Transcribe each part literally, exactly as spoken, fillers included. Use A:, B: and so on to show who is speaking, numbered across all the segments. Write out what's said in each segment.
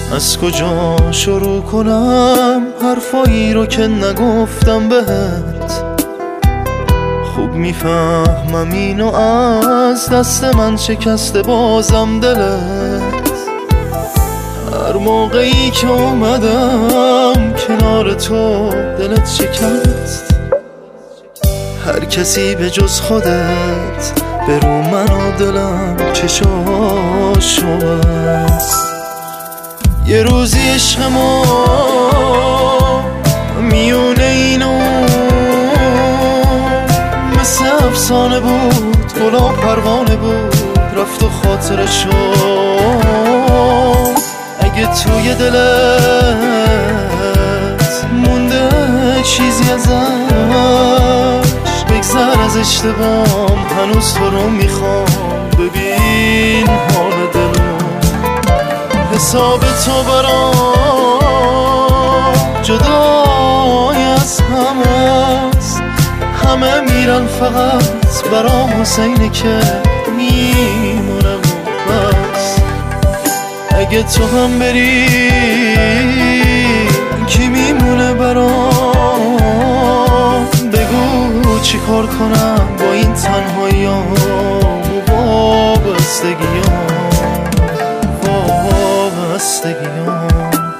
A: از کجا شروع کنم حرفایی رو که نگفتم بهت؟ خوب میفهمم اینو از دست من شکسته بازم دلت. هر موقعی که اومدم کنار تو دلت شکست. هر کسی به جز خودت به رو من و دلم چشاشو بست. یه روزی عشق ما میونه اینو مثل افسانه بود، گلا پروانه بود رفت و خاطر شد. اگه توی دلت مونده چیزی ازش بگذر از اشتباهم، هنوز تو رو میخوام. ببین حال دلم حساب تو برام جدای از همه است. همه میرن فقط برام حسینه که میمونه و بس. اگه تو هم بری کی میمونه برام؟ بگو چی کار کنم با این تنهاییام و وابستگیام وابستگیام.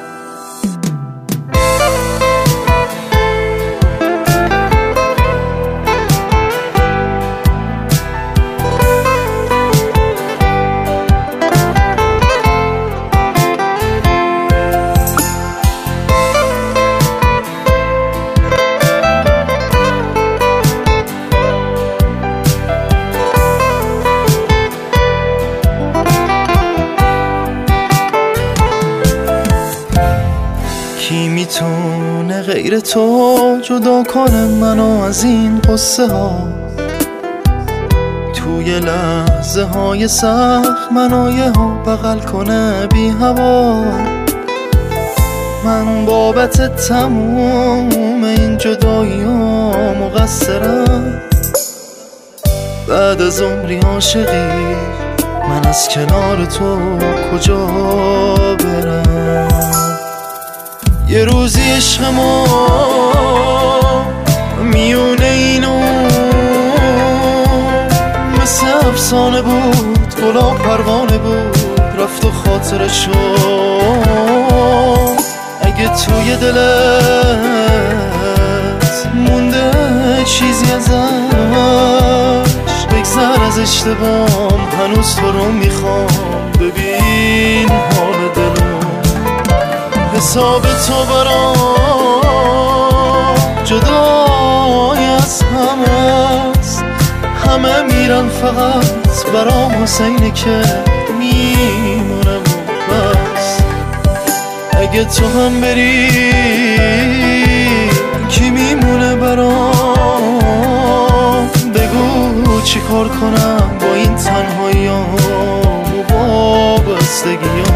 A: کی میتونه غیر تو جدا کنه منو از این قصه ها؟ توی لحظه های سخت منو یه ها بغل کنه بی هوا. من بابت تموم این جدایی ها مقصرم. بعد از عمری عاشقی من از کنار تو کجا برم؟ یه روزی عشق ما میونه اینو مثل افسانه بود، گلا پروانه بود رفت و خاطر شد. اگه توی دلت مونده چیزی ازش بگذر از اشتباهم، هنوز تو رو میخوام. ببین حال دلم حساب تو برام جدای از همه است. همه میرن فقط برام حسینه که میمونه و بس. اگه تو هم بری کی میمونه برام؟ بگو چی کار کنم با این تنهاییام و وابستگیام